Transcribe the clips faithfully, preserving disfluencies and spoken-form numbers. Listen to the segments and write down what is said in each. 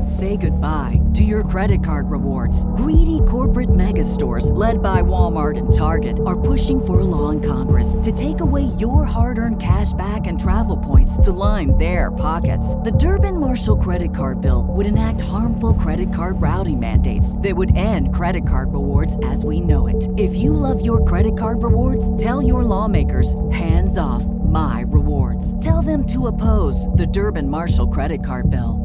Say goodbye to your credit card rewards. Greedy corporate mega stores, led by Walmart and Target, are pushing for a law in Congress to take away your hard-earned cash back and travel points to line their pockets. The Durbin-Marshall credit card bill would enact harmful credit card routing mandates that would end credit card rewards as we know it. If you love your credit card rewards, tell your lawmakers, hands off my rewards. Tell them to oppose the Durbin-Marshall credit card bill.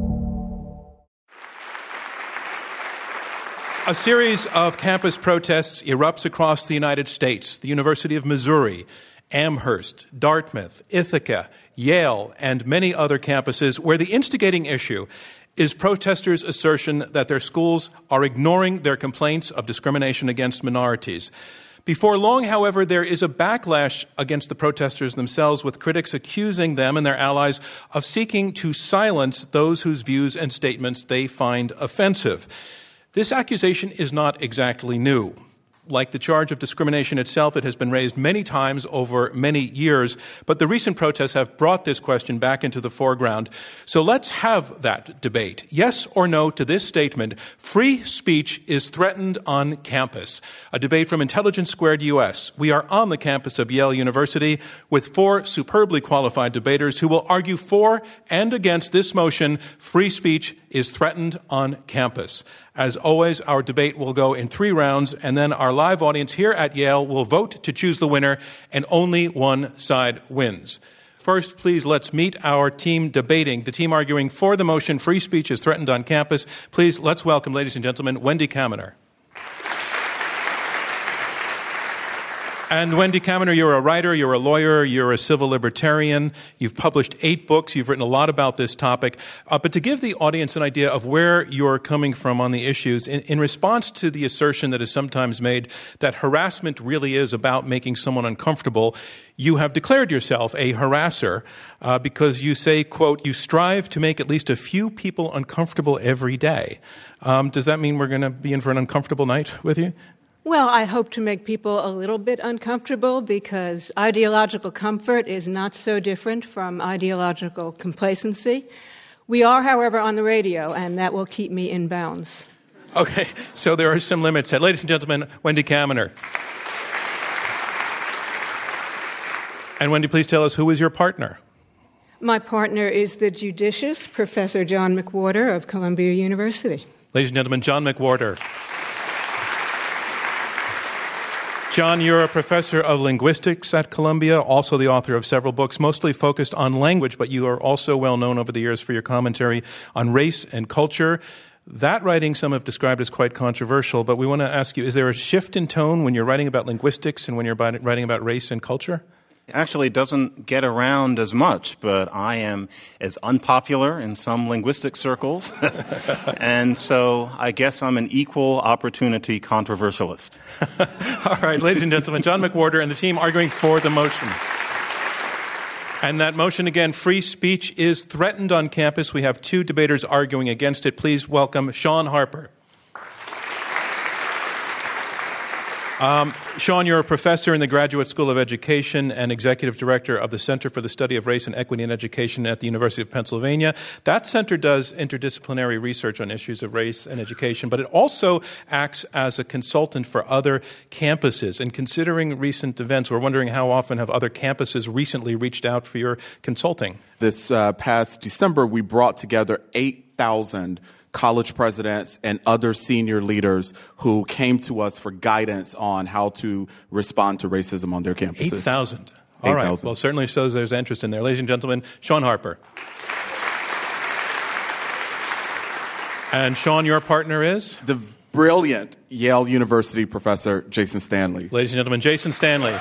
A series of campus protests erupts across the United States. The University of Missouri, Amherst, Dartmouth, Ithaca, Yale, and many other campuses where the instigating issue is protesters' assertion that their schools are ignoring their complaints of discrimination against minorities. Before long, however, there is a backlash against the protesters themselves, with critics accusing them and their allies of seeking to silence those whose views and statements they find offensive. This accusation is not exactly new. Like the charge of discrimination itself, it has been raised many times over many years, but the recent protests have brought this question back into the foreground. So let's have that debate. Yes or no to this statement: free speech is threatened on campus. A debate from Intelligence Squared U S. We are on the campus of Yale University with four superbly qualified debaters who will argue for and against this motion: free speech is threatened on campus. As always, our debate will go in three rounds, and then our live audience here at Yale will vote to choose the winner, and only one side wins. First, please, let's meet our team debating, the team arguing for the motion, free speech is threatened on campus. Please, let's welcome, ladies and gentlemen, Wendy Kaminer. And Wendy Kaminer, you're a writer, you're a lawyer, you're a civil libertarian. You've published eight books. You've written a lot about this topic. Uh, but to give the audience an idea of where you're coming from on the issues, in, in response to the assertion that is sometimes made that harassment really is about making someone uncomfortable, you have declared yourself a harasser uh, because you say, quote, you strive to make at least a few people uncomfortable every day. Um, does that mean we're going to be in for an uncomfortable night with you? Well, I hope to make people a little bit uncomfortable because ideological comfort is not so different from ideological complacency. We are, however, on the radio, and that will keep me in bounds. Okay, so there are some limits. Ladies and gentlemen, Wendy Kaminer. And Wendy, please tell us, who is your partner? My partner is the judicious Professor John McWhorter of Columbia University. Ladies and gentlemen, John McWhorter. John, you're a professor of linguistics at Columbia, also the author of several books, mostly focused on language, but you are also well known over the years for your commentary on race and culture. That writing some have described as quite controversial, but we want to ask you, is there a shift in tone when you're writing about linguistics and when you're writing about race and culture? Actually, it doesn't get around as much, but I am as unpopular in some linguistic circles. And so I guess I'm an equal opportunity controversialist. All right, ladies and gentlemen, John McWhorter and the team arguing for the motion. And that motion, again, free speech is threatened on campus. We have two debaters arguing against it. Please welcome Sean Harper. Um, Sean, you're a professor in the Graduate School of Education and executive director of the Center for the Study of Race and Equity in Education at the University of Pennsylvania. That center does interdisciplinary research on issues of race and education, but it also acts as a consultant for other campuses. And considering recent events, we're wondering how often have other campuses recently reached out for your consulting? This uh, past December, we brought together eight thousand college presidents and other senior leaders who came to us for guidance on how to respond to racism on their campuses. eight thousand. All right. Well, certainly shows there's interest in there. Ladies and gentlemen, Sean Harper. And Sean, your partner is? The brilliant Yale University professor, Jason Stanley. Ladies and gentlemen, Jason Stanley.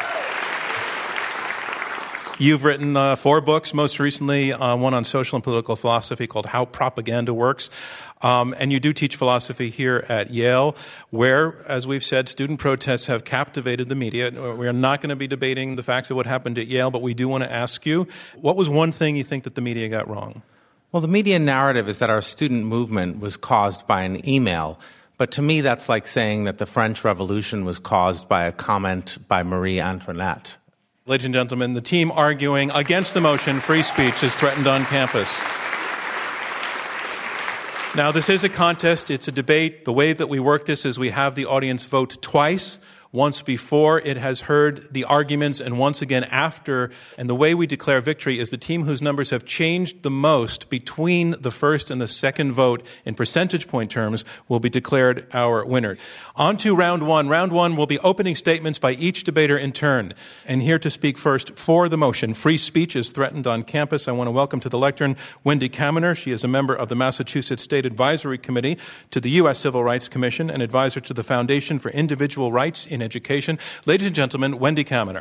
You've written uh, four books, most recently uh, one on social and political philosophy called How Propaganda Works. Um, and you do teach philosophy here at Yale, where, as we've said, student protests have captivated the media. We are not going to be debating the facts of what happened at Yale, but we do want to ask you, what was one thing you think that the media got wrong? Well, the media narrative is that our student movement was caused by an email. But to me, that's like saying that the French Revolution was caused by a comment by Marie Antoinette. Ladies and gentlemen, the team arguing against the motion, free speech is threatened on campus. Now, this is a contest. It's a debate. The way that we work this is we have the audience vote twice. Once before it has heard the arguments and once again after. And the way we declare victory is the team whose numbers have changed the most between the first and the second vote in percentage point terms will be declared our winner. On to round one. Round one will be opening statements by each debater in turn. And here to speak first for the motion, free speech is threatened on campus. I want to welcome to the lectern Wendy Kaminer. She is a member of the Massachusetts State Advisory Committee to the U S Civil Rights Commission and advisor to the Foundation for Individual Rights in Education. Ladies and gentlemen, Wendy Kaminer.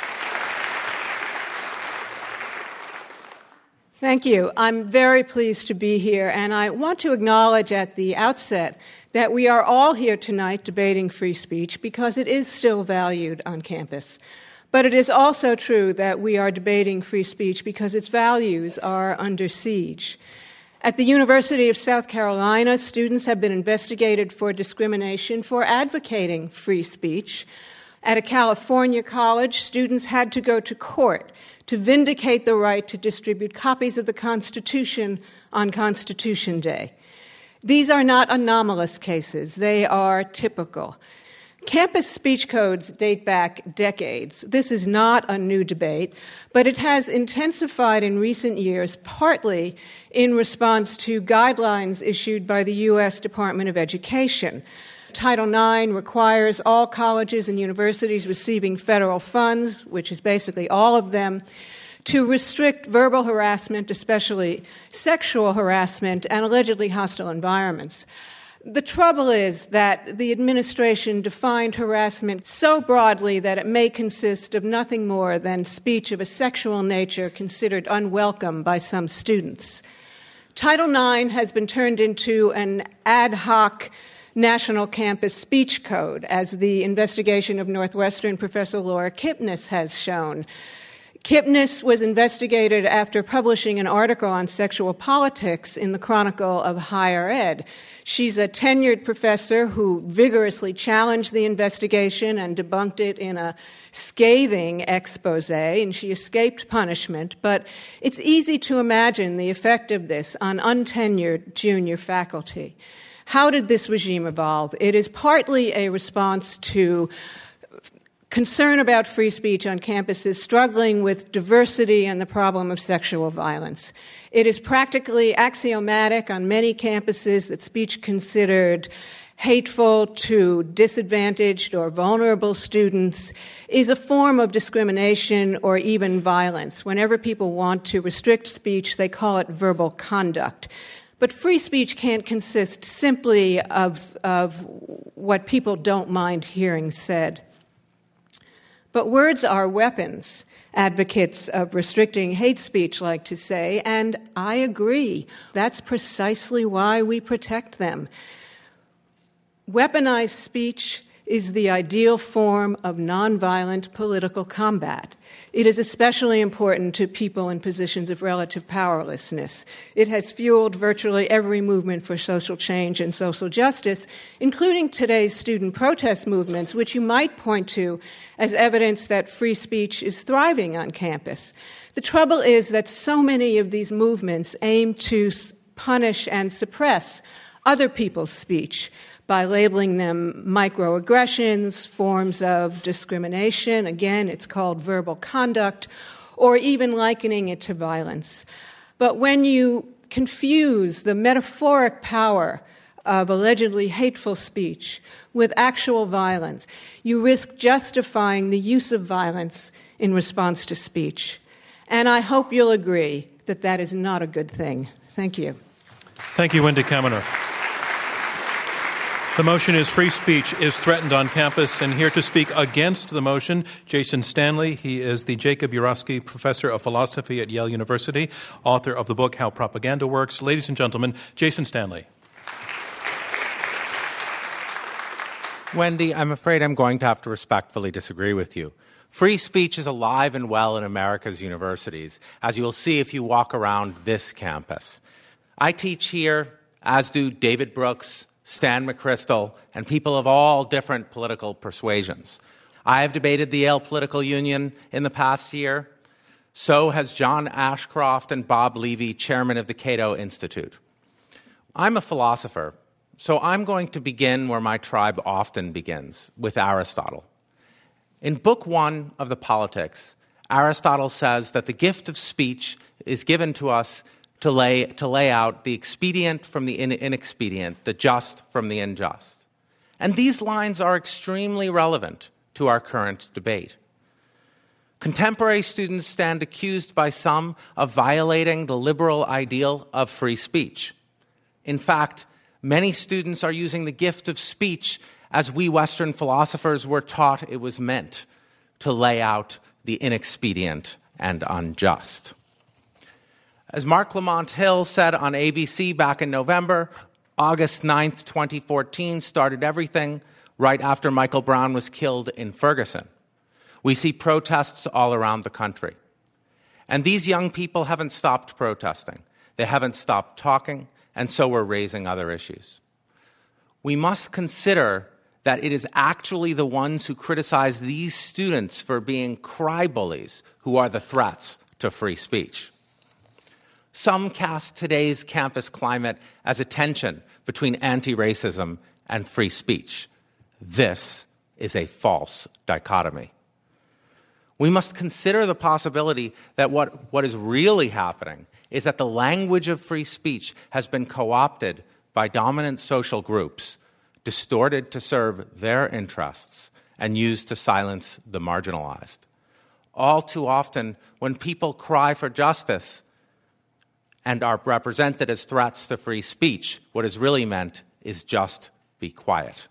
Thank you. I'm very pleased to be here, and I want to acknowledge at the outset that we are all here tonight debating free speech because it is still valued on campus. But it is also true that we are debating free speech because its values are under siege. At the University of South Carolina, students have been investigated for discrimination for advocating free speech. At a California college, students had to go to court to vindicate the right to distribute copies of the Constitution on Constitution Day. These are not anomalous cases. They are typical. Campus speech codes date back decades. This is not a new debate, but it has intensified in recent years, partly in response to guidelines issued by the U S Department of Education. Title nine requires all colleges and universities receiving federal funds, which is basically all of them, to restrict verbal harassment, especially sexual harassment, and allegedly hostile environments. The trouble is that the administration defined harassment so broadly that it may consist of nothing more than speech of a sexual nature considered unwelcome by some students. Title nine has been turned into an ad hoc national campus speech code, as the investigation of Northwestern Professor Laura Kipnis has shown. Kipnis was investigated after publishing an article on sexual politics in the Chronicle of Higher Ed. She's a tenured professor who vigorously challenged the investigation and debunked it in a scathing expose, and she escaped punishment. But it's easy to imagine the effect of this on untenured junior faculty. How did this regime evolve? It is partly a response to concern about free speech on campuses struggling with diversity and the problem of sexual violence. It is practically axiomatic on many campuses that speech considered hateful to disadvantaged or vulnerable students is a form of discrimination or even violence. Whenever people want to restrict speech, they call it verbal conduct. But free speech can't consist simply of, of what people don't mind hearing said. But words are weapons, advocates of restricting hate speech like to say, and I agree. That's precisely why we protect them. Weaponized speech is the ideal form of nonviolent political combat. It is especially important to people in positions of relative powerlessness. It has fueled virtually every movement for social change and social justice, including today's student protest movements, which you might point to as evidence that free speech is thriving on campus. The trouble is that so many of these movements aim to punish and suppress other people's speech by labeling them microaggressions, forms of discrimination, again, it's called verbal conduct, or even likening it to violence. But when you confuse the metaphoric power of allegedly hateful speech with actual violence, you risk justifying the use of violence in response to speech. And I hope you'll agree that that is not a good thing. Thank you. Thank you, Wendy Kaminer. The motion is free speech is threatened on campus. And here to speak against the motion, Jason Stanley. He is the Jacob Urosky Professor of Philosophy at Yale University, author of the book How Propaganda Works. Ladies and gentlemen, Jason Stanley. Wendy, I'm afraid I'm going to have to respectfully disagree with you. Free speech is alive and well in America's universities, as you will see if you walk around this campus. I teach here, as do David Brooks, Stan McChrystal, and people of all different political persuasions. I have debated the Yale Political Union in the past year. So has John Ashcroft and Bob Levy, chairman of the Cato Institute. I'm a philosopher, so I'm going to begin where my tribe often begins, with Aristotle. In Book One of the Politics, Aristotle says that the gift of speech is given to us to lay, to lay out the expedient from the in- inexpedient, the just from the unjust. And these lines are extremely relevant to our current debate. Contemporary students stand accused by some of violating the liberal ideal of free speech. In fact, many students are using the gift of speech as we Western philosophers were taught it was meant, to lay out the inexpedient and unjust. As Mark Lamont Hill said on A B C back in November, August ninth, twenty fourteen started everything right after Michael Brown was killed in Ferguson. We see protests all around the country. And these young people haven't stopped protesting. They haven't stopped talking, and so we're raising other issues. We must consider that it is actually the ones who criticize these students for being cry-bullies who are the threats to free speech. Some cast today's campus climate as a tension between anti-racism and free speech. This is a false dichotomy. We must consider the possibility that what, what is really happening is that the language of free speech has been co-opted by dominant social groups, distorted to serve their interests, and used to silence the marginalized. All too often, when people cry for justice and are represented as threats to free speech, what is really meant is just be quiet.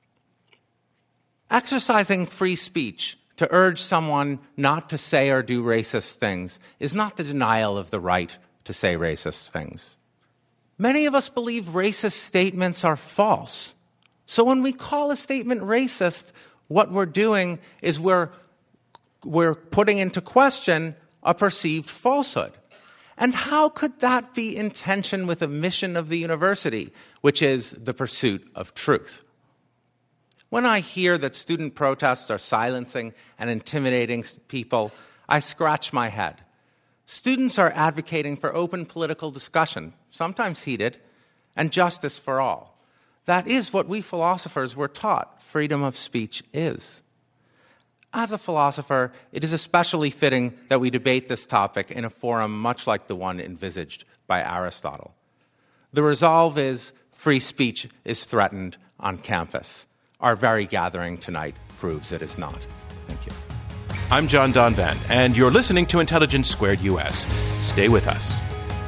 Exercising free speech to urge someone not to say or do racist things is not the denial of the right to say racist things. Many of us believe racist statements are false. So when we call a statement racist, what we're doing is we're, we're putting into question a perceived falsehood. And how could that be in tension with a mission of the university, which is the pursuit of truth? When I hear that student protests are silencing and intimidating people, I scratch my head. Students are advocating for open political discussion, sometimes heated, and justice for all. That is what we philosophers were taught freedom of speech is. As a philosopher, it is especially fitting that we debate this topic in a forum much like the one envisaged by Aristotle. The resolve is free speech is threatened on campus. Our very gathering tonight proves it is not. Thank you. I'm John Donvan, and you're listening to Intelligence Squared U S. Stay with us.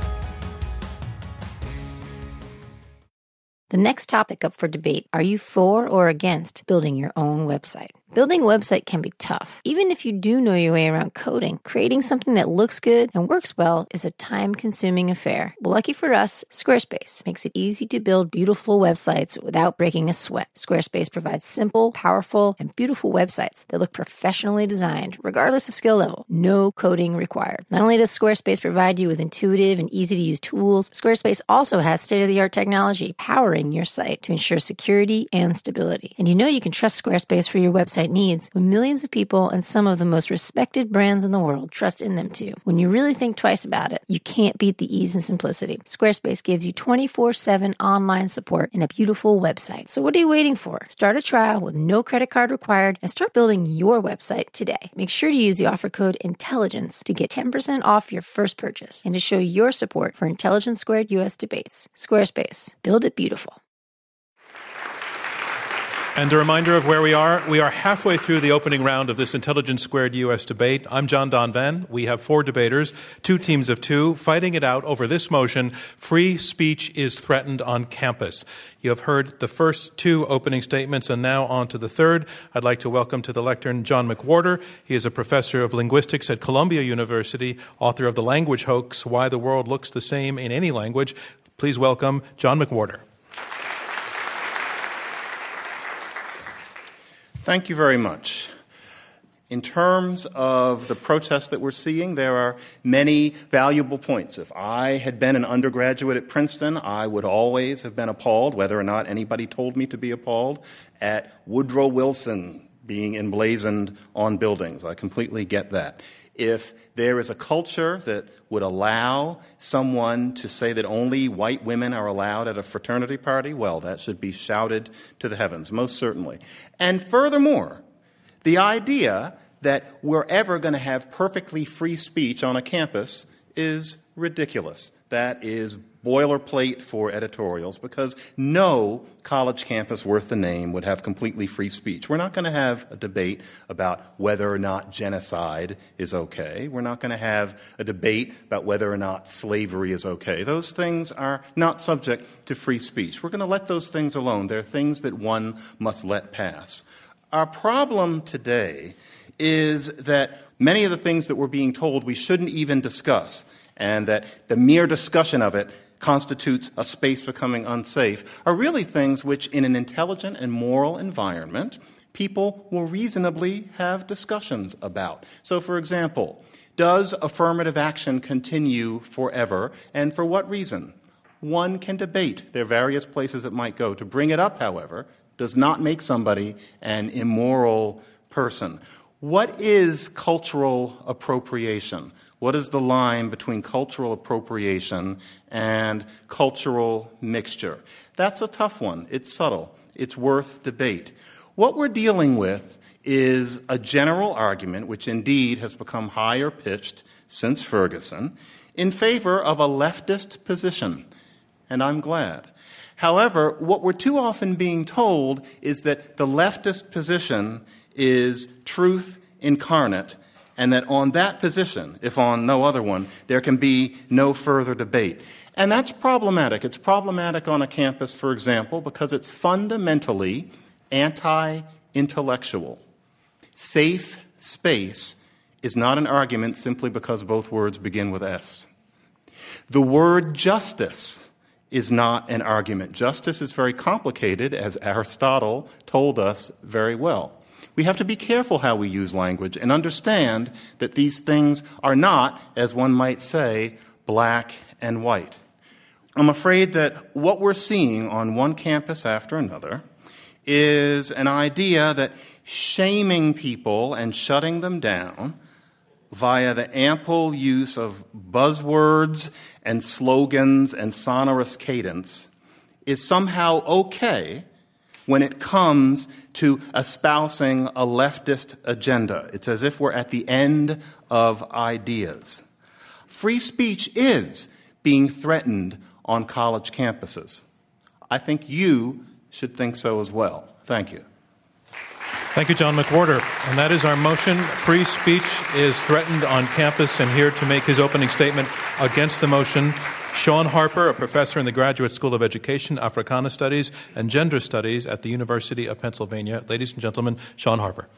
The next topic up for debate, are you for or against building your own website? Building a website can be tough. Even if you do know your way around coding, creating something that looks good and works well is a time-consuming affair. But lucky for us, Squarespace makes it easy to build beautiful websites without breaking a sweat. Squarespace provides simple, powerful, and beautiful websites that look professionally designed, regardless of skill level. No coding required. Not only does Squarespace provide you with intuitive and easy-to-use tools, Squarespace also has state-of-the-art technology powering your site to ensure security and stability. And you know you can trust Squarespace for your website needs when millions of people and some of the most respected brands in the world trust in them too. When you really think twice about it, you can't beat the ease and simplicity. Squarespace gives you twenty-four seven online support and a beautiful website. So what are you waiting for? Start a trial with no credit card required and start building your website today. Make sure to use the offer code INTELLIGENCE to get ten percent off your first purchase and to show your support for Intelligence Squared U S debates. Squarespace. Build it beautiful. And a reminder of where we are. We are halfway through the opening round of this Intelligence Squared U S debate. I'm John Donvan. We have four debaters, two teams of two, fighting it out over this motion, free speech is threatened on campus. You have heard the first two opening statements, and now on to the third. I'd like to welcome to the lectern John McWhorter. He is a professor of linguistics at Columbia University, author of The Language Hoax, Why the World Looks the Same in Any Language. Please welcome John McWhorter. Thank you very much. In terms of the protests that we're seeing, there are many valuable points. If I had been an undergraduate at Princeton, I would always have been appalled, whether or not anybody told me to be appalled, at Woodrow Wilson being emblazoned on buildings. I completely get that. If there is a culture that would allow someone to say that only white women are allowed at a fraternity party, well, that should be shouted to the heavens, most certainly. And furthermore, the idea that we're ever going to have perfectly free speech on a campus is ridiculous. That is boilerplate for editorials, because no college campus worth the name would have completely free speech. We're not going to have a debate about whether or not genocide is okay. We're not going to have a debate about whether or not slavery is okay. Those things are not subject to free speech. We're going to let those things alone. They're things that one must let pass. Our problem today is that many of the things that we're being told we shouldn't even discuss, and that the mere discussion of it constitutes a space becoming unsafe, are really things which, in an intelligent and moral environment, people will reasonably have discussions about. So, for example, does affirmative action continue forever, and for what reason? One can debate. There are various places it might go. To bring it up, however, does not make somebody an immoral person. What is cultural appropriation? What is the line between cultural appropriation and cultural mixture? That's a tough one. It's subtle. It's worth debate. What we're dealing with is a general argument, which indeed has become higher pitched since Ferguson, in favor of a leftist position, and I'm glad. However, what we're too often being told is that the leftist position is truth incarnate, and that on that position, if on no other one, there can be no further debate. And that's problematic. It's problematic on a campus, for example, because it's fundamentally anti-intellectual. Safe space is not an argument simply because both words begin with S. The word justice is not an argument. Justice is very complicated, as Aristotle told us very well. We have to be careful how we use language and understand that these things are not, as one might say, black and white. I'm afraid that what we're seeing on one campus after another is an idea that shaming people and shutting them down via the ample use of buzzwords and slogans and sonorous cadence is somehow okay when it comes to espousing a leftist agenda. It's as if we're at the end of ideas. Free speech is being threatened on college campuses. I think you should think so as well. Thank you. Thank you, John McWhorter. And that is our motion. Free speech is threatened on campus. And here to make his opening statement against the motion, Shaun Harper, a professor in the Graduate School of Education, Africana Studies, and Gender Studies at the University of Pennsylvania. Ladies and gentlemen, Shaun Harper.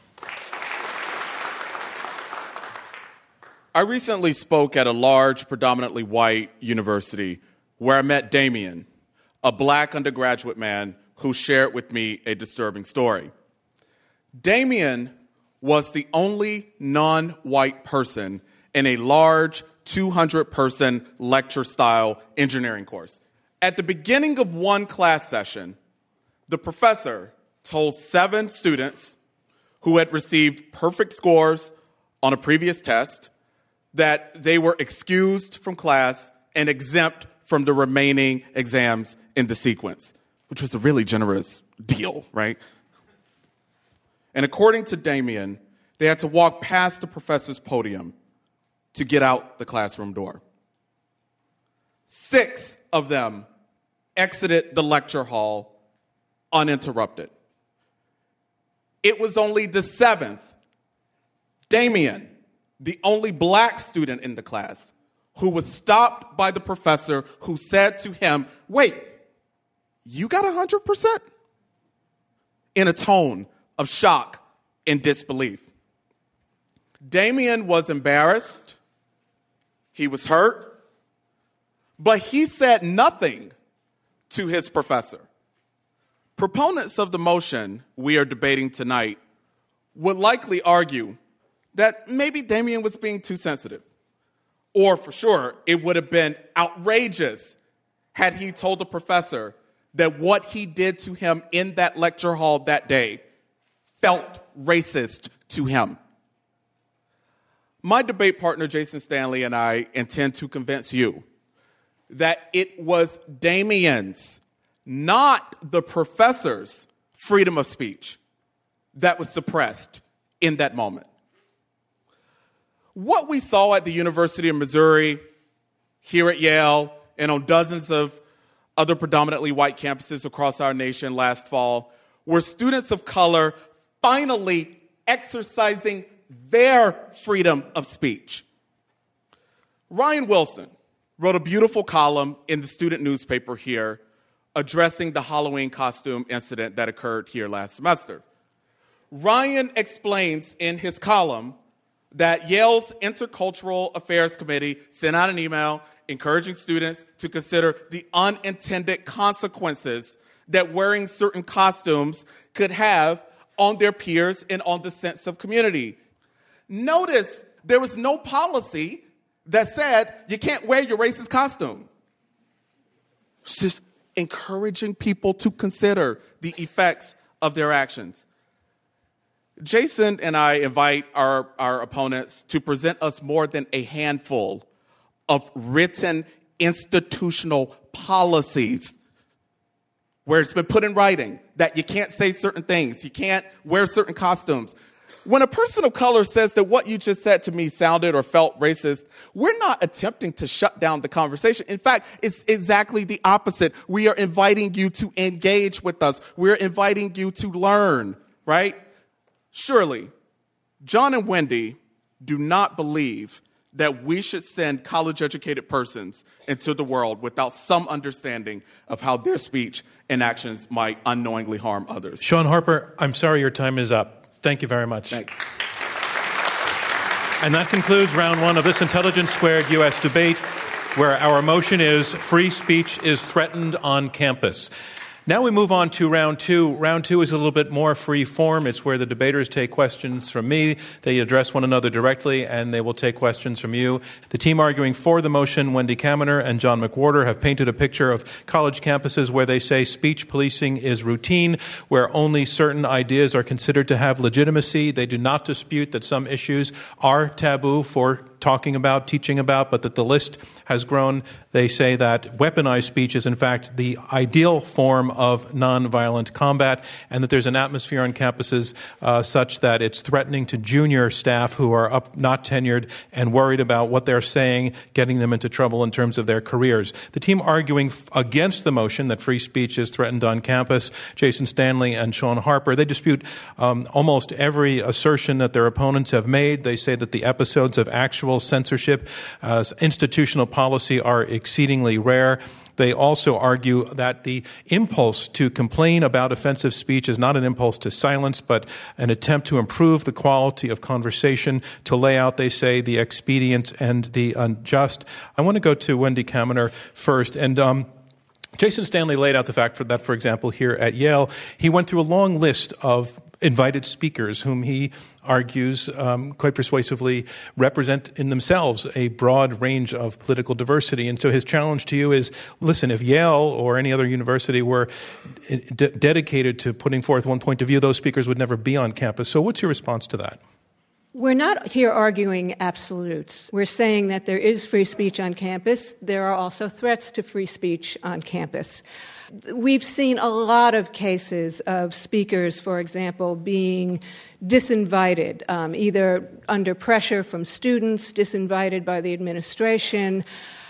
I recently spoke at a large, predominantly white university where I met Damien, a black undergraduate man who shared with me a disturbing story. Damien was the only non-white person in a large two hundred person lecture-style engineering course. At the beginning of one class session, the professor told seven students who had received perfect scores on a previous test that they were excused from class and exempt from the remaining exams in the sequence, which was a really generous deal, right? And according to Damien, they had to walk past the professor's podium to get out the classroom door. Six of them exited the lecture hall uninterrupted. It was only the seventh, Damien, the only black student in the class, who was stopped by the professor, who said to him, "Wait, you got one hundred percent?" in a tone of shock and disbelief. Damien was embarrassed. He was hurt, but he said nothing to his professor. Proponents of the motion we are debating tonight would likely argue that maybe Damien was being too sensitive, or for sure, it would have been outrageous had he told the professor that what he did to him in that lecture hall that day felt racist to him. My debate partner, Jason Stanley, and I intend to convince you that it was Damien's, not the professor's, freedom of speech that was suppressed in that moment. What we saw at the University of Missouri, here at Yale, and on dozens of other predominantly white campuses across our nation last fall were students of color finally exercising their freedom of speech. Ryan Wilson wrote a beautiful column in the student newspaper here addressing the Halloween costume incident that occurred here last semester. Ryan explains in his column that Yale's Intercultural Affairs Committee sent out an email encouraging students to consider the unintended consequences that wearing certain costumes could have on their peers and on the sense of community. Notice there was no policy that said you can't wear your racist costume. It's just encouraging people to consider the effects of their actions. Jason and I invite our, our opponents to present us more than a handful of written institutional policies where it's been put in writing that you can't say certain things, you can't wear certain costumes. When a person of color says that what you just said to me sounded or felt racist, we're not attempting to shut down the conversation. In fact, it's exactly the opposite. We are inviting you to engage with us. We're inviting you to learn, right? Surely, John and Wendy do not believe that we should send college-educated persons into the world without some understanding of how their speech and actions might unknowingly harm others. Shaun Harper, I'm sorry your time is up. Thank you very much. Thanks. And that concludes round one of this Intelligence Squared U S debate, where our motion is free speech is threatened on campus. Now we move on to round two. Round two is a little bit more free form. It's where the debaters take questions from me. They address one another directly, and they will take questions from you. The team arguing for the motion, Wendy Kaminer and John McWhorter, have painted a picture of college campuses where they say speech policing is routine, where only certain ideas are considered to have legitimacy. They do not dispute that some issues are taboo for talking about, teaching about, but that the list has grown. They say that weaponized speech is, in fact, the ideal form of nonviolent combat, and that there's an atmosphere on campuses uh, such that it's threatening to junior staff who are up, not tenured and worried about what they're saying, getting them into trouble in terms of their careers. The team arguing f- against the motion that free speech is threatened on campus, Jason Stanley and Shaun Harper, they dispute um, almost every assertion that their opponents have made. They say that the episodes of actual censorship as institutional policy are exceedingly rare. They also argue that the impulse to complain about offensive speech is not an impulse to silence, but an attempt to improve the quality of conversation, to lay out, they say, the expedient and the unjust. I want to go to Wendy Kaminer first. And um, Jason Stanley laid out the fact for that, for example, here at Yale, he went through a long list of invited speakers whom he argues um, quite persuasively represent in themselves a broad range of political diversity. And so his challenge to you is, listen, if Yale or any other university were d- dedicated to putting forth one point of view, those speakers would never be on campus. So what's your response to that? We're not here arguing absolutes. We're saying that there is free speech on campus. There are also threats to free speech on campus. We've seen a lot of cases of speakers, for example, being disinvited, um, either under pressure from students, disinvited by the administration.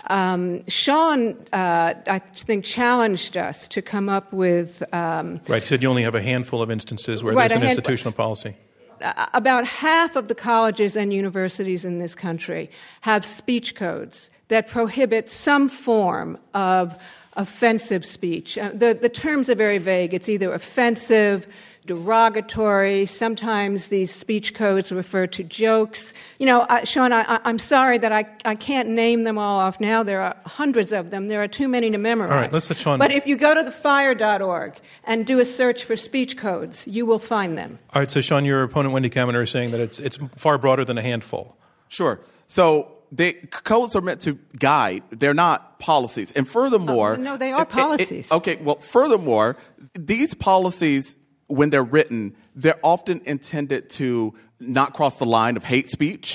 Um, Shaun, uh, I think, challenged us to come up with... Um, right, he said you only have a handful of instances where right, there's an hand- institutional policy. About half of the colleges and universities in this country have speech codes that prohibit some form of offensive speech. Uh, the, the terms are very vague. It's either offensive, derogatory. Sometimes these speech codes refer to jokes. You know, uh, Shaun, I, I'm sorry that I, I can't name them all off now. There are hundreds of them. There are too many to memorize. All right, let's let Shaun... But if you go to the fire dot org and do a search for speech codes, you will find them. All right, so Shaun, your opponent Wendy Kaminer is saying that it's it's far broader than a handful. Sure. So the codes are meant to guide. They're not policies. And furthermore... Oh, no, they are policies. It, it, okay, well, furthermore, these policies when they're written, they're often intended to not cross the line of hate speech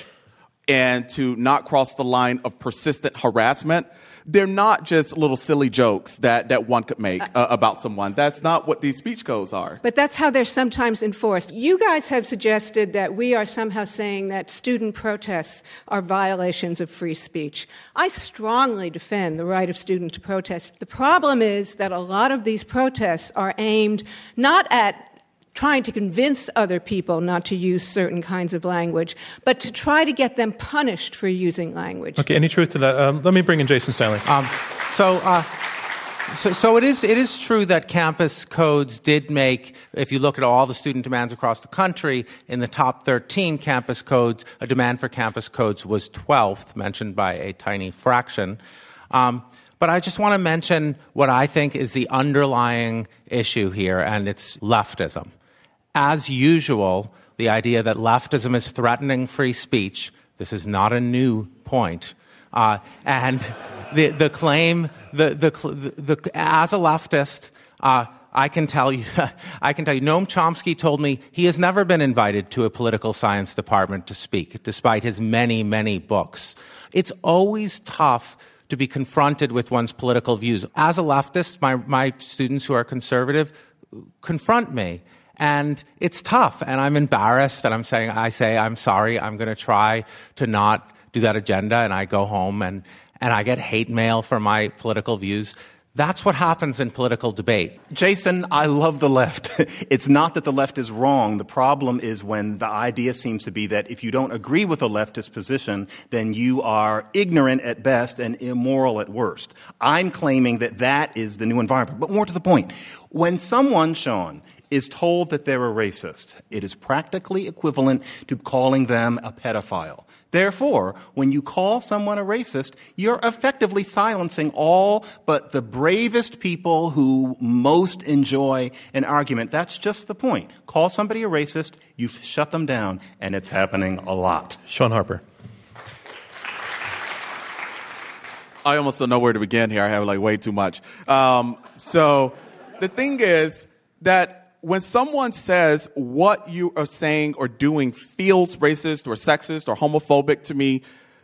and to not cross the line of persistent harassment. They're not just little silly jokes that, that one could make uh, about someone. That's not what these speech codes are. But that's how they're sometimes enforced. You guys have suggested that we are somehow saying that student protests are violations of free speech. I strongly defend the right of students to protest. The problem is that a lot of these protests are aimed not at trying to convince other people not to use certain kinds of language, but to try to get them punished for using language. Okay, any truth to that? Um, let me bring in Jason Stanley. Um, so, uh, so, so it is. It is true that campus codes did make. If you look at all the student demands across the country, in the top thirteen campus codes, a demand for campus codes was twelfth, mentioned by a tiny fraction. Um, But I just want to mention what I think is the underlying issue here, and it's leftism. As usual, the idea that leftism is threatening free speech, this is not a new point. Uh, and the, the claim, the, the, the, the, as a leftist, uh, I can tell you, I can tell you, Noam Chomsky told me he has never been invited to a political science department to speak, despite his many, many books. It's always tough to be confronted with one's political views. As a leftist, my, my students who are conservative confront me. And it's tough, and I'm embarrassed, and I'm saying, I say, I'm sorry, I'm going to try to not do that agenda, and I go home, and, and I get hate mail for my political views. That's what happens in political debate. Jason, I love the left. It's not that the left is wrong. The problem is when the idea seems to be that if you don't agree with a leftist position, then you are ignorant at best and immoral at worst. I'm claiming that that is the new environment. But more to the point, when someone, Sean, is told that they're a racist, it is practically equivalent to calling them a pedophile. Therefore, when you call someone a racist, you're effectively silencing all but the bravest people who most enjoy an argument. That's just the point. Call somebody a racist, you've shut them down, and it's happening a lot. Shaun Harper. I almost don't know where to begin here. I have like way too much. Um, so the thing is that when someone says what you are saying or doing feels racist or sexist or homophobic to me,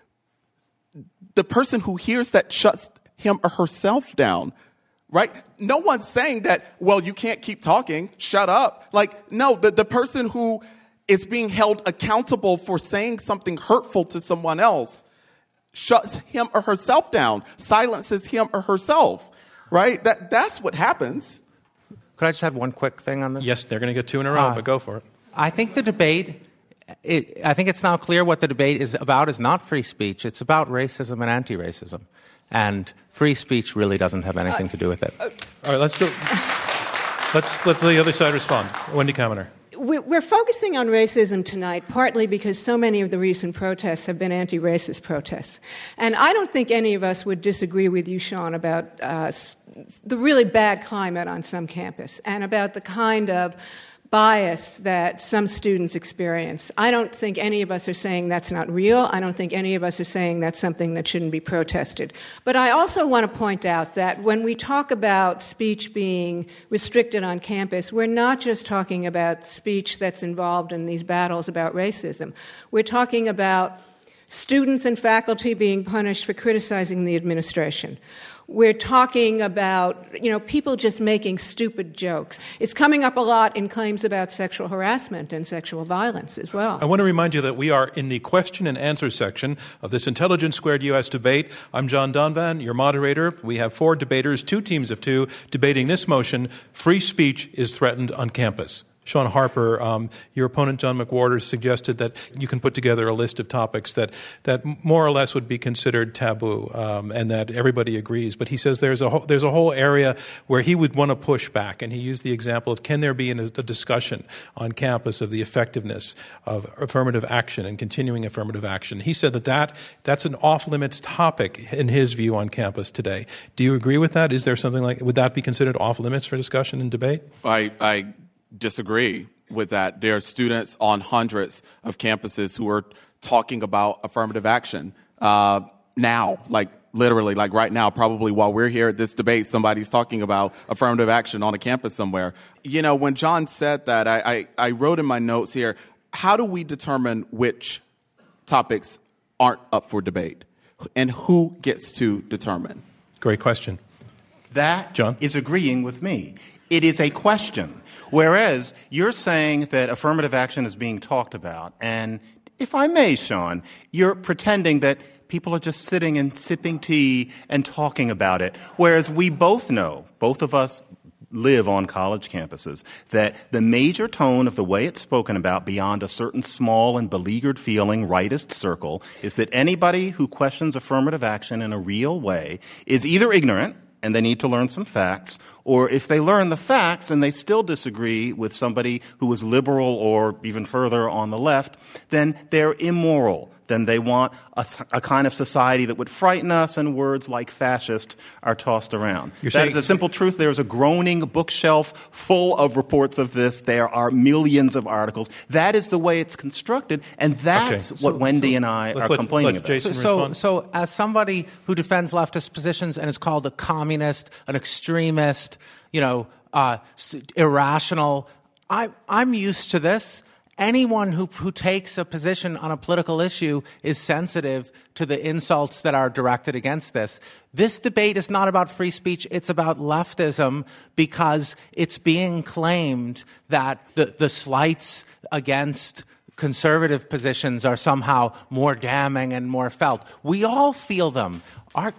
the person who hears that shuts him or herself down, right? No one's saying that, well, you can't keep talking, shut up. Like, no, the, the person who is being held accountable for saying something hurtful to someone else shuts him or herself down, silences him or herself, right? That that's what happens. Could I just add one quick thing on this? Yes, they're going to get two in a row, uh, but go for it. I think the debate, it, I think it's now clear what the debate is about is not free speech. It's about racism and anti-racism. And free speech really doesn't have anything uh, to do with it. Uh, All right, let's do let's let's let the other side respond. Wendy Kaminer. We're focusing on racism tonight, partly because so many of the recent protests have been anti-racist protests. And I don't think any of us would disagree with you, Sean, about uh, the really bad climate on some campus and about the kind of bias that some students experience. I don't think any of us are saying that's not real. I don't think any of us are saying that's something that shouldn't be protested. But I also want to point out that when we talk about speech being restricted on campus, we're not just talking about speech that's involved in these battles about racism. We're talking about students and faculty being punished for criticizing the administration. We're talking about, you know, people just making stupid jokes. It's coming up a lot in claims about sexual harassment and sexual violence as well. I want to remind you that we are in the question and answer section of this Intelligence Squared U S debate. I'm John Donvan, your moderator. We have four debaters, two teams of two, debating this motion, free speech is threatened on campus. Shaun Harper, um, your opponent, John McWhorter, suggested that you can put together a list of topics that, that more or less would be considered taboo, um, and that everybody agrees. But he says there's a whole, there's a whole area where he would want to push back, and he used the example of can there be a, a discussion on campus of the effectiveness of affirmative action and continuing affirmative action. He said that, that that's an off-limits topic in his view on campus today. Do you agree with that? Is there something like, would that be considered off-limits for discussion and debate? I, I disagree with that. There are students on hundreds of campuses who are talking about affirmative action uh, now, like literally, like right now, probably while we're here at this debate, somebody's talking about affirmative action on a campus somewhere. You know, when John said that, I, I, I wrote in my notes here, how do we determine which topics aren't up for debate? And who gets to determine? Great question. That John? is agreeing with me. It is a question. Whereas you're saying that affirmative action is being talked about, and if I may, Sean, you're pretending that people are just sitting and sipping tea and talking about it, whereas we both know, both of us live on college campuses, that the major tone of the way it's spoken about beyond a certain small and beleaguered feeling rightist circle is that anybody who questions affirmative action in a real way is either ignorant and they need to learn some facts, or if they learn the facts and they still disagree with somebody who is liberal or even further on the left, then they're immoral. Then they want a, a kind of society that would frighten us, and words like fascist are tossed around. You're that saying- is a simple truth. There's a groaning bookshelf full of reports of this. There are millions of articles. That is the way it's constructed, and that's Okay. what So- Wendy so and I let's are let- complaining let about. Jason So, respond. so as somebody who defends leftist positions and is called a communist, an extremist, you know, uh, irrational, I, I'm used to this. Anyone who, who takes a position on a political issue is sensitive to the insults that are directed against this. This debate is not about free speech. It's about leftism, because it's being claimed that the, the slights against conservative positions are somehow more damning and more felt. We all feel them. Our,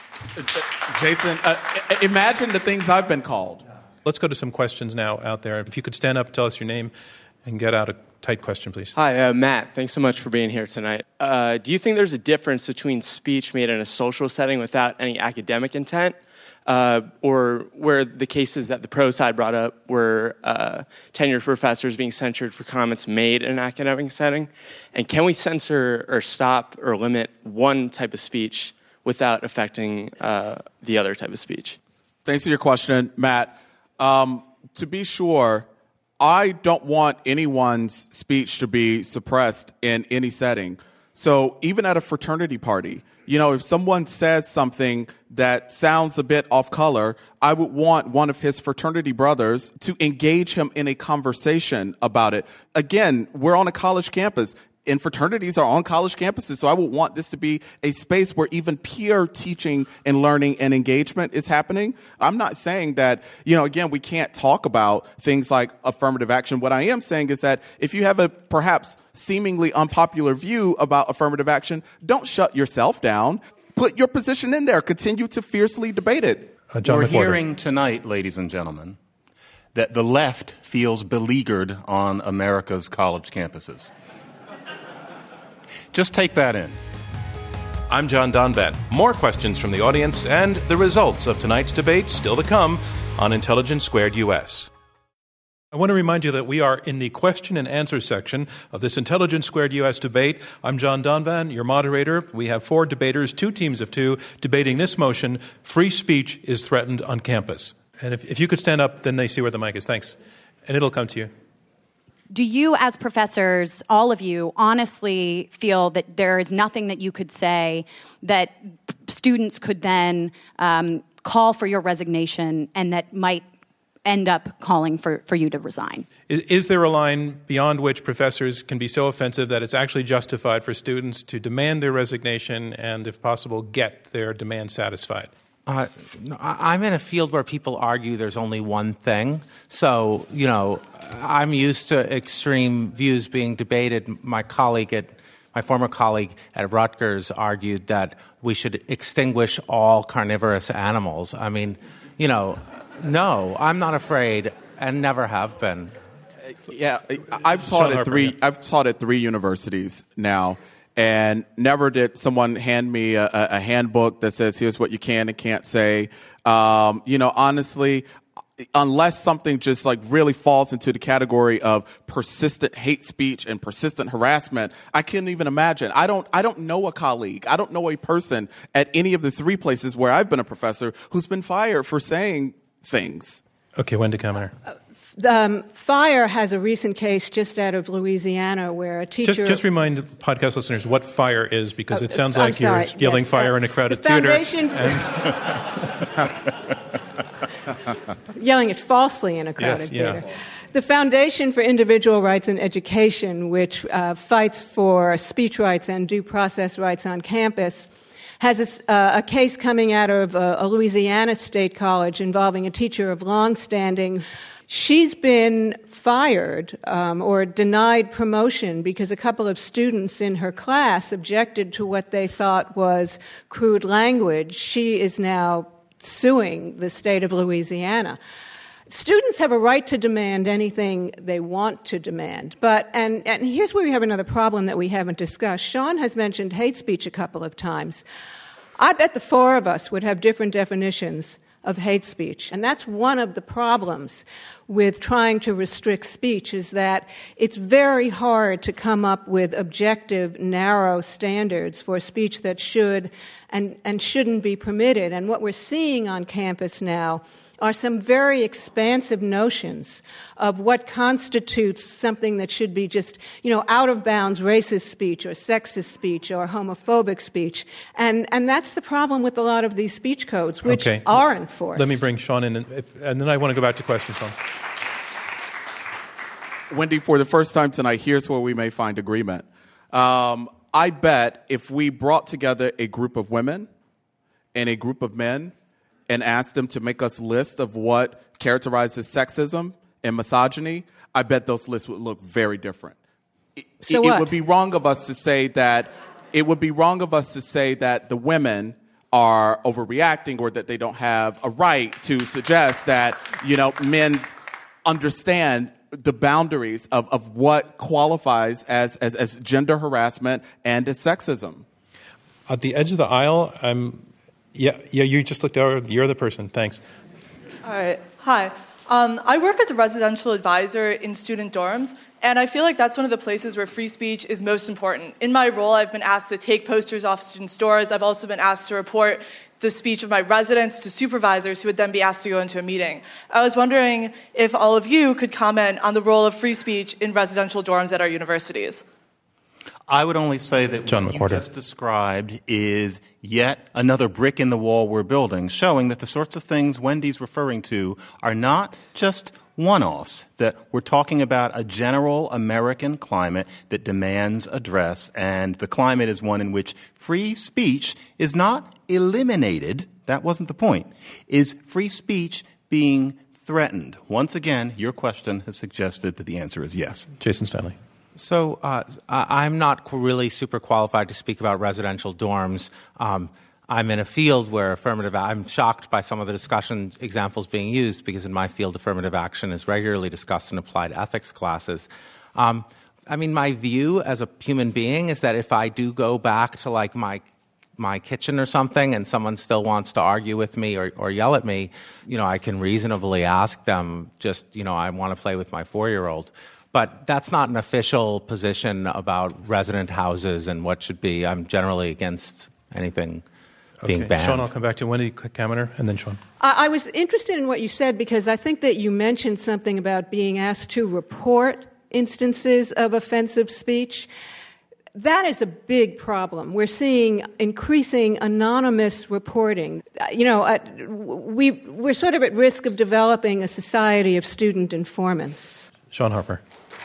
Jason, uh, imagine the things I've been called. Let's go to some questions now out there. If you could stand up, tell us your name, and get out a tight question, please. Hi, uh, Matt. Thanks so much for being here tonight. Uh, do you think there's a difference between speech made in a social setting without any academic intent, uh, or where the cases that the pro side brought up were uh, tenured professors being censured for comments made in an academic setting? And can we censor or stop or limit one type of speech without affecting uh, the other type of speech? Thanks for your question, Matt. Um, to be sure, I don't want anyone's speech to be suppressed in any setting. So even at a fraternity party, you know, if someone says something that sounds a bit off color, I would want one of his fraternity brothers to engage him in a conversation about it. Again, we're on a college campus, and fraternities are on college campuses, so I would want this to be a space where even peer teaching and learning and engagement is happening. I'm not saying that, you know, again, we can't talk about things like affirmative action. What I am saying is that if you have a perhaps seemingly unpopular view about affirmative action, don't shut yourself down. Put your position in there. Continue to fiercely debate it. Uh, John We're McWhorter. hearing tonight, ladies and gentlemen, that the left feels beleaguered on America's college campuses. Just take that in. I'm John Donvan. More questions from the audience and the results of tonight's debate still to come on Intelligence Squared U S. I want to remind you that we are in the question and answer section of this Intelligence Squared U S debate. I'm John Donvan, your moderator. We have four debaters, two teams of two, debating this motion: free speech is threatened on campus. And if, if you could stand up, then they see where the mic is. Thanks. And it'll come to you. Do you, as professors, all of you, honestly feel that there is nothing that you could say that students could then um, call for your resignation and that might end up calling for, for you to resign? Is, is there a line beyond which professors can be so offensive that it's actually justified for students to demand their resignation and, if possible, get their demand satisfied? Uh, I'm in a field where people argue there's only one thing. So, you know, I'm used to extreme views being debated. My colleague at, my former colleague at Rutgers argued that we should extinguish all carnivorous animals. I mean, you know, no, I'm not afraid and never have been. Yeah, I've taught Sean at Harper, three. yeah. I've taught at three universities now, and never did someone hand me a, a handbook that says here's what you can and can't say. Um, you know, honestly, unless something just like really falls into the category of persistent hate speech and persistent harassment, I can't even imagine. I don't. I don't know a colleague. I don't know a person at any of the three places where I've been a professor who's been fired for saying things. Okay, Wendy Kaminer. Um, FIRE has a recent case just out of Louisiana where a teacher... Just, just remind podcast listeners what FIRE is, because it sounds I'm like sorry. you're yelling Yes. fire Uh, in a crowded the theater. Foundation And yelling it falsely in a crowded Yes, yeah. theater. The Foundation for Individual Rights in Education, which uh, fights for speech rights and due process rights on campus, has a, uh, a case coming out of a, a Louisiana state college involving a teacher of long-standing. She's been fired um, or denied promotion because a couple of students in her class objected to what they thought was crude language. She is now suing the state of Louisiana. Students have a right to demand anything they want to demand. But, and, and here's where we have another problem that we haven't discussed. Sean has mentioned hate speech a couple of times. I bet the four of us would have different definitions of hate speech. And that's one of the problems with trying to restrict speech, is that it's very hard to come up with objective, narrow standards for speech that should and, and shouldn't be permitted. And what we're seeing on campus now are some very expansive notions of what constitutes something that should be just, you know, out-of-bounds racist speech or sexist speech or homophobic speech. And and that's the problem with a lot of these speech codes, which Okay. are enforced. let me bring Sean in, and, if, and then I want to go back to questions, Sean. Wendy, for the first time tonight, here's where we may find agreement. Um, I bet if we brought together a group of women and a group of men and asked them to make us list of what characterizes sexism and misogyny, I bet those lists would look very different. It, So it, what? it would be wrong of us to say that it would be wrong of us to say that the women are overreacting or that they don't have a right to suggest that, you know, men understand the boundaries of, of what qualifies as, as, as gender harassment and as sexism. At the edge of the aisle, I'm... Yeah, yeah. You just looked over. You're the person. Thanks. All right. Hi. Um, I work as a residential advisor in student dorms, and I feel like that's one of the places where free speech is most important. In my role, I've been asked to take posters off students' doors. I've also been asked to report the speech of my residents to supervisors who would then be asked to go into a meeting. I was wondering if all of you could comment on the role of free speech in residential dorms at our universities. I would only say that John what you McWhorter. just described is yet another brick in the wall we're building, showing that the sorts of things Wendy's referring to are not just one-offs, that we're talking about a general American climate that demands address, and the climate is one in which free speech is not eliminated. That wasn't the point. Is free speech being threatened? Once again, your question has suggested that the answer is yes. Jason Stanley. So uh, I- I'm not really super qualified to speak about residential dorms. Um, I'm in a field where affirmative – I'm shocked by some of the discussion examples being used, because in my field affirmative action is regularly discussed in applied ethics classes. Um, I mean, my view as a human being is that if I do go back to like my my kitchen or something and someone still wants to argue with me or, or yell at me, you know, I can reasonably ask them just, you know, I want to play with my four-year-old. But that's not an official position about resident houses and what should be. I'm generally against anything being Okay. banned. Sean, I'll come back to Wendy Kaminer, and then Sean. I I was interested in what you said, because I think that you mentioned something about being asked to report instances of offensive speech. That is a big problem. We're seeing increasing anonymous reporting. Uh, You know, uh, we, we're sort of at risk of developing a society of student informants. Sean Harper.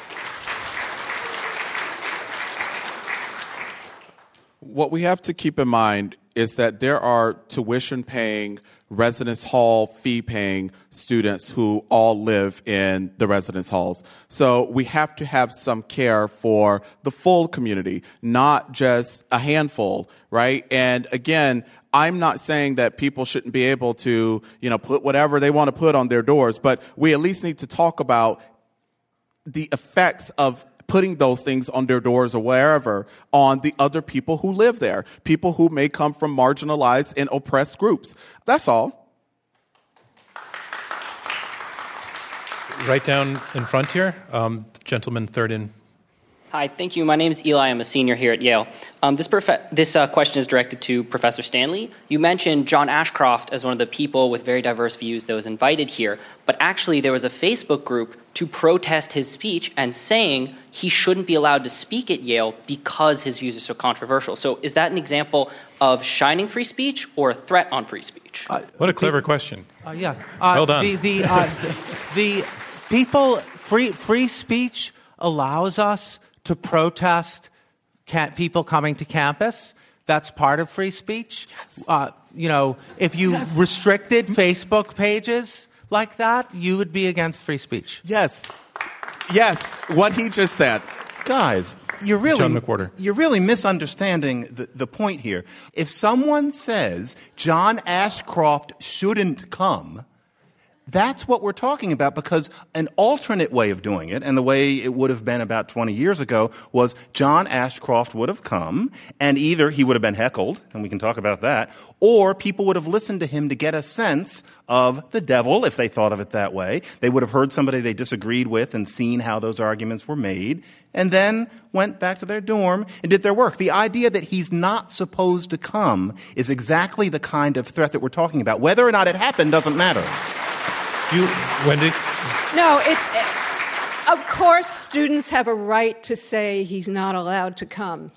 What we have to keep in mind is that there are tuition-paying, residence hall fee-paying students who all live in the residence halls. So we have to have some care for the full community, not just a handful, right? And again, I'm not saying that people shouldn't be able to, you know, put whatever they want to put on their doors, but we at least need to talk about the effects of putting those things on their doors or wherever on the other people who live there, people who may come from marginalized and oppressed groups. That's all. Right down in front here, um, gentleman third in. Hi, thank you. My name is Eli. I'm a senior here at Yale. Um, this prof- this uh, question is directed to Professor Stanley. You mentioned John Ashcroft as one of the people with very diverse views that was invited here, but actually there was a Facebook group to protest his speech and saying he shouldn't be allowed to speak at Yale because his views are so controversial. So is that an example of shining free speech or a threat on free speech? Uh, what a clever the, question. Uh, yeah. Uh, well done. The, the, uh, the people, free, free speech allows us to protest ca- people coming to campus. That's part of free speech. Yes. Uh, you know, if you yes. restricted Facebook pages like that, you would be against free speech. Yes. Yes. What he just said. Guys, you're really, John McWhorter. You're really misunderstanding the, the point here. If someone says John Ashcroft shouldn't come, that's what we're talking about, because an alternate way of doing it, and the way it would have been about twenty years ago, was John Ashcroft would have come, and either he would have been heckled, and we can talk about that, or people would have listened to him to get a sense of the devil, if they thought of it that way. They would have heard somebody they disagreed with and seen how those arguments were made, and then went back to their dorm and did their work. The idea that he's not supposed to come is exactly the kind of threat that we're talking about. Whether or not it happened doesn't matter. You, Wendy? No, it's, of course, students have a right to say he's not allowed to come.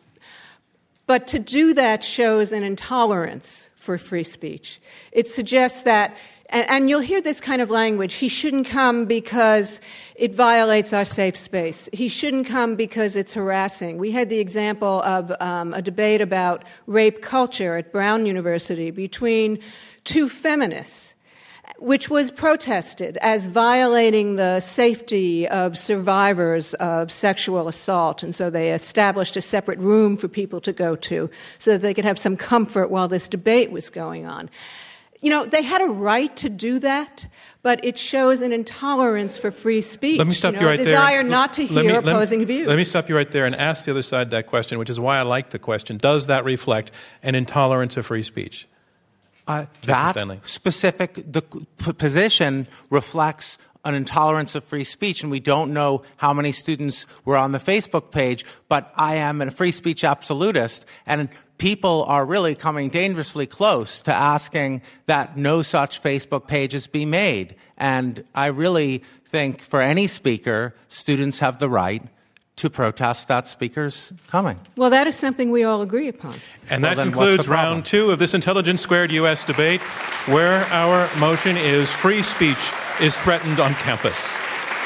But to do that shows an intolerance for free speech. It suggests that, and, and you'll hear this kind of language, he shouldn't come because it violates our safe space. He shouldn't come because it's harassing. We had the example of um, a debate about rape culture at Brown University between two feminists, which was protested as violating the safety of survivors of sexual assault. And so they established a separate room for people to go to so that they could have some comfort while this debate was going on. You know, they had a right to do that, but it shows an intolerance for free speech. Let me stop you, you, know, right a there. desire not to hear me, opposing me, views. Let me stop you right there and ask the other side of that question, which is why I like the question. Does that reflect an intolerance of free speech? Uh, that Stanley. specific the p- position reflects an intolerance of free speech, and we don't know how many students were on the Facebook page, but I am a free speech absolutist, and people are really coming dangerously close to asking that no such Facebook pages be made. And I really think for any speaker, students have the right to protest that speaker's coming. Well, that is something we all agree upon. And well, that concludes round two of this Intelligence Squared U S debate, where our motion is free speech is threatened on campus.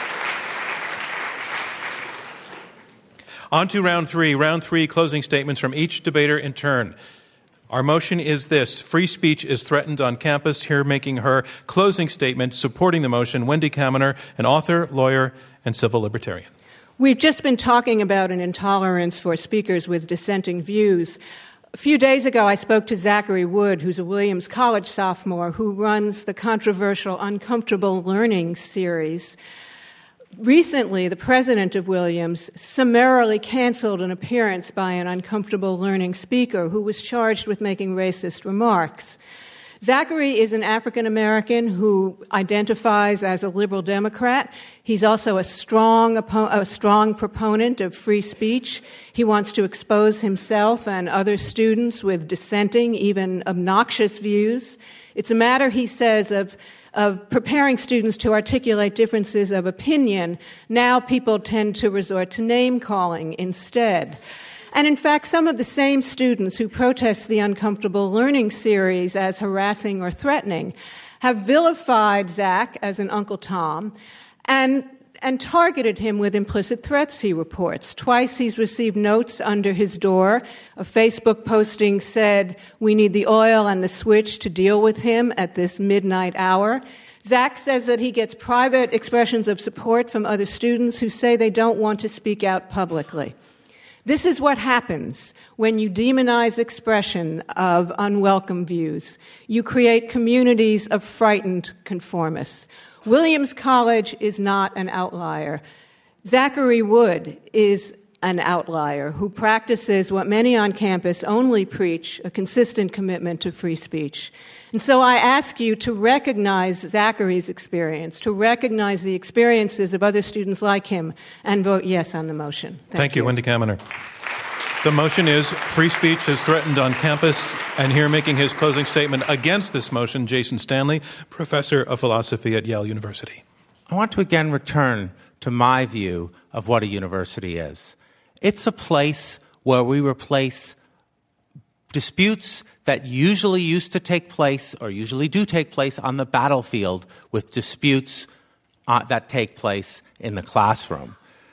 On to round three. Round three, closing statements from each debater in turn. Our motion is this: free speech is threatened on campus. Here making her closing statement supporting the motion, Wendy Kaminer, an author, lawyer, and civil libertarian. We've just been talking about an intolerance for speakers with dissenting views. A few days ago, I spoke to Zachary Wood, who's a Williams College sophomore who runs the controversial Uncomfortable Learning series. Recently, the president of Williams summarily canceled an appearance by an Uncomfortable Learning speaker who was charged with making racist remarks. Zachary is an African-American who identifies as a liberal Democrat. He's also a strong, a strong proponent of free speech. He wants to expose himself and other students with dissenting, even obnoxious views. It's a matter, he says, of of preparing students to articulate differences of opinion. Now people tend to resort to name-calling instead. And in fact, some of the same students who protest the Uncomfortable Learning series as harassing or threatening have vilified Zach as an Uncle Tom and and targeted him with implicit threats, he reports. Twice he's received notes under his door. A Facebook posting said, "We need the oil and the switch to deal with him at this midnight hour." Zach says that he gets private expressions of support from other students who say they don't want to speak out publicly. This is what happens when you demonize expression of unwelcome views. You create communities of frightened conformists. Williams College is not an outlier. Zachary Wood is an outlier who practices what many on campus only preach, a consistent commitment to free speech. And so I ask you to recognize Zachary's experience, to recognize the experiences of other students like him, and vote yes on the motion. Thank, Thank you, you, Wendy Kaminer. The motion is free speech is threatened on campus. And here making his closing statement against this motion, Jason Stanley, professor of philosophy at Yale University. I want to again return to my view of what a university is. It's a place where we replace disputes that usually used to take place or usually do take place on the battlefield with disputes uh, that take place in the classroom.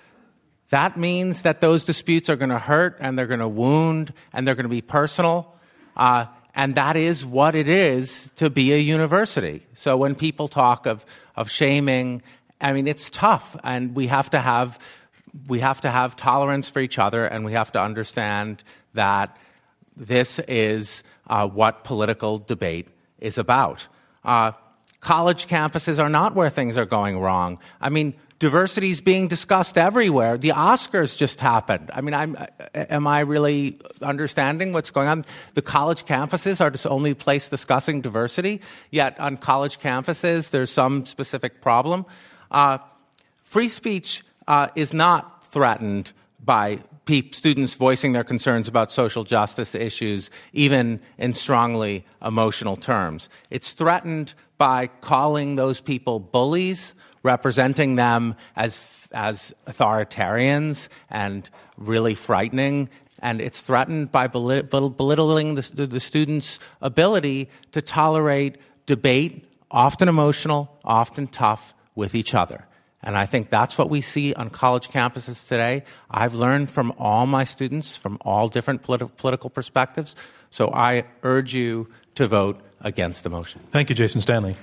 That means that those disputes are going to hurt and they're going to wound and they're going to be personal. Uh, and that is what it is to be a university. So when people talk of, of shaming, I mean, it's tough, and we have to have we have to have tolerance for each other, and we have to understand that this is uh, what political debate is about. Uh, college campuses are not where things are going wrong. I mean, diversity is being discussed everywhere. The Oscars just happened. I mean, I'm, am I really understanding what's going on? The college campuses are the only place discussing diversity, yet on college campuses there's some specific problem. Uh, free speech uh, is not threatened by pe- students voicing their concerns about social justice issues, even in strongly emotional terms. It's threatened by calling those people bullies, representing them as as authoritarians and really frightening. And it's threatened by belit- belittling the, the students' ability to tolerate debate, often emotional, often tough, with each other. And I think that's what we see on college campuses today. I've learned from all my students from all different politi- political perspectives. So I urge you to vote against the motion. Thank you, Jason Stanley.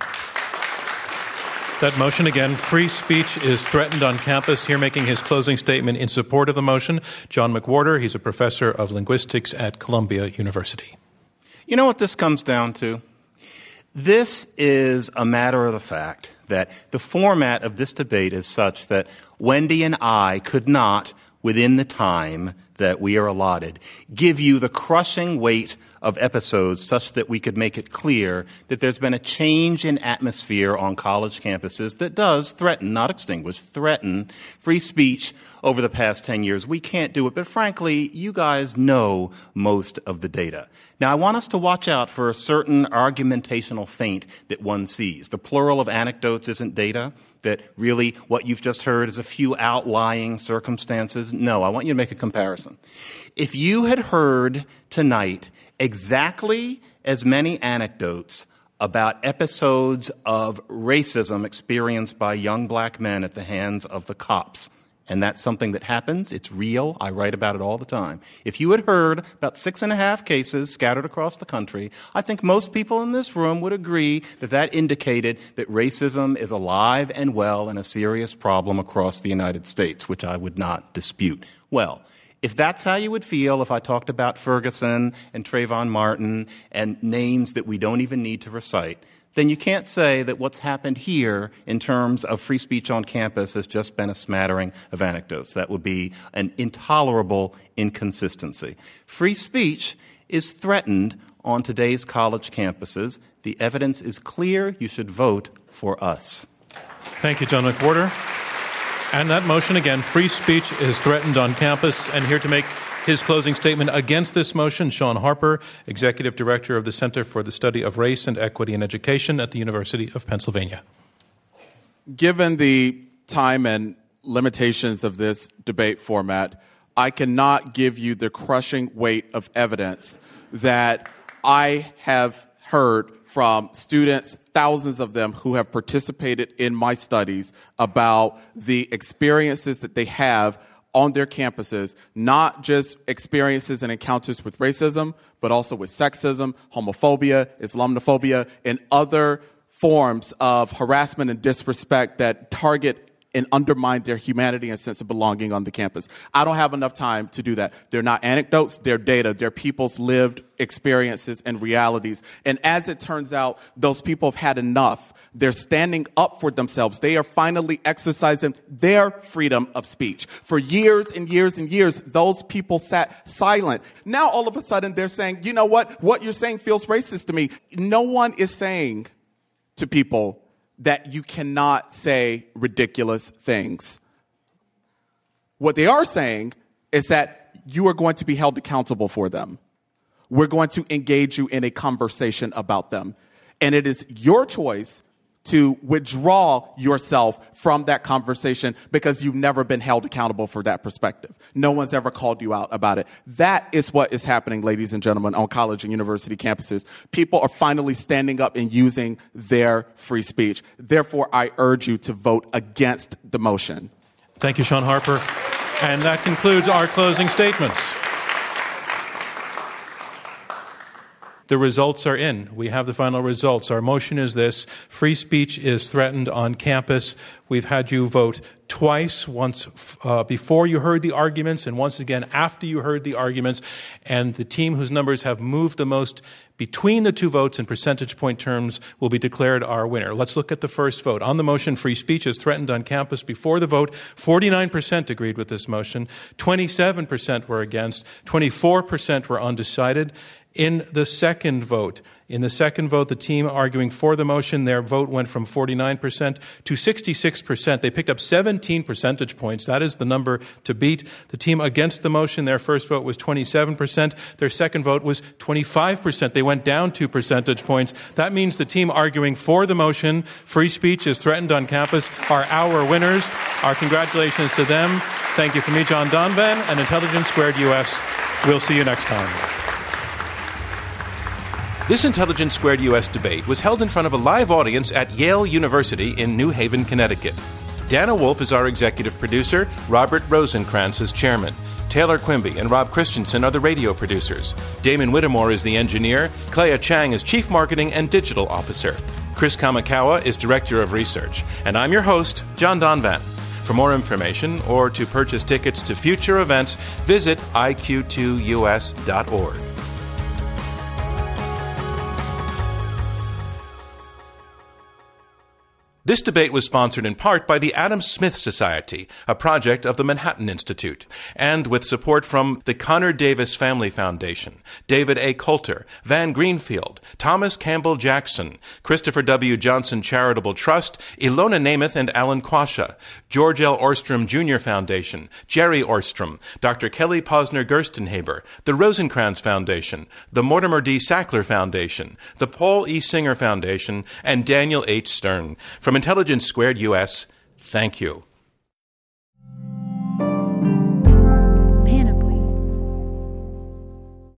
That motion again, free speech is threatened on campus. Here making his closing statement in support of the motion, John McWhorter. He's a professor of linguistics at Columbia University. You know what this comes down to? This is a matter of the fact that the format of this debate is such that Wendy and I could not, within the time that we are allotted, give you the crushing weight of episodes such that we could make it clear that there's been a change in atmosphere on college campuses that does threaten, not extinguish, threaten free speech over the past ten years. We can't do it, but frankly, you guys know most of the data. Now, I want us to watch out for a certain argumentational feint that one sees. The plural of anecdotes isn't data, that really what you've just heard is a few outlying circumstances. No, I want you to make a comparison. If you had heard tonight exactly as many anecdotes about episodes of racism experienced by young black men at the hands of the cops, and that's something that happens. It's real. I write about it all the time. If you had heard about six and a half cases scattered across the country, I think most people in this room would agree that that indicated that racism is alive and well and a serious problem across the United States, which I would not dispute. Well, if that's how you would feel if I talked about Ferguson and Trayvon Martin and names that we don't even need to recite, then you can't say that what's happened here in terms of free speech on campus has just been a smattering of anecdotes. That would be an intolerable inconsistency. Free speech is threatened on today's college campuses. The evidence is clear. You should vote for us. Thank you, John McWhorter. And that motion again, free speech is threatened on campus. And here to make his closing statement against this motion, Sean Harper, Executive Director of the Center for the Study of Race and Equity in Education at the University of Pennsylvania. Given the time and limitations of this debate format, I cannot give you the crushing weight of evidence that I have heard from students, thousands of them who have participated in my studies about the experiences that they have on their campuses, not just experiences and encounters with racism, but also with sexism, homophobia, Islamophobia, and other forms of harassment and disrespect that target and undermine their humanity and sense of belonging on the campus. I don't have enough time to do that. They're not anecdotes, they're data, they're people's lived experiences and realities. And as it turns out, those people have had enough. They're standing up for themselves. They are finally exercising their freedom of speech. For years and years and years, those people sat silent. Now, all of a sudden, they're saying, you know what? What you're saying feels racist to me. No one is saying to people that you cannot say ridiculous things. What they are saying is that you are going to be held accountable for them. We're going to engage you in a conversation about them. And it is your choice to withdraw yourself from that conversation because you've never been held accountable for that perspective. No one's ever called you out about it. That is what is happening, ladies and gentlemen, on college and university campuses. People are finally standing up and using their free speech. Therefore, I urge you to vote against the motion. Thank you, Shaun Harper. And that concludes our closing statements. The results are in. We have the final results. Our motion is this: free speech is threatened on campus. We've had you vote twice, once uh, before you heard the arguments and once again after you heard the arguments. And the team whose numbers have moved the most between the two votes in percentage point terms will be declared our winner. Let's look at the first vote. On the motion, free speech is threatened on campus, before the vote, forty-nine percent agreed with this motion, twenty-seven percent were against, twenty-four percent were undecided. In the second vote, in the second vote, the team arguing for the motion, their vote went from forty-nine percent to sixty-six percent. They picked up seventeen percentage points. That is the number to beat. The team against the motion, their first vote was twenty-seven percent. Their second vote was twenty-five percent. They went down two percentage points. That means the team arguing for the motion, free speech is threatened on campus, are our winners. Our congratulations to them. Thank you from me, John Donvan, and Intelligence Squared U S. We'll see you next time. This Intelligence Squared U S debate was held in front of a live audience at Yale University in New Haven, Connecticut. Dana Wolf is our executive producer, Robert Rosencrantz is chairman. Taylor Quimby and Rob Christensen are the radio producers. Damon Whittemore is the engineer. Clea Chang is chief marketing and digital officer. Chris Kamikawa is director of research. And I'm your host, John Donvan. For more information or to purchase tickets to future events, visit I Q two U S dot org. This debate was sponsored in part by the Adam Smith Society, a project of the Manhattan Institute, and with support from the Connor Davis Family Foundation, David A. Coulter, Van Greenfield, Thomas Campbell Jackson, Christopher W. Johnson Charitable Trust, Ilona Namath and Alan Quasha, George L. Orstrom Junior Foundation, Jerry Orstrom, Doctor Kelly Posner Gerstenhaber, the Rosencrantz Foundation, the Mortimer D. Sackler Foundation, the Paul E. Singer Foundation, and Daniel H. Stern. From Intelligence Squared U S, thank you.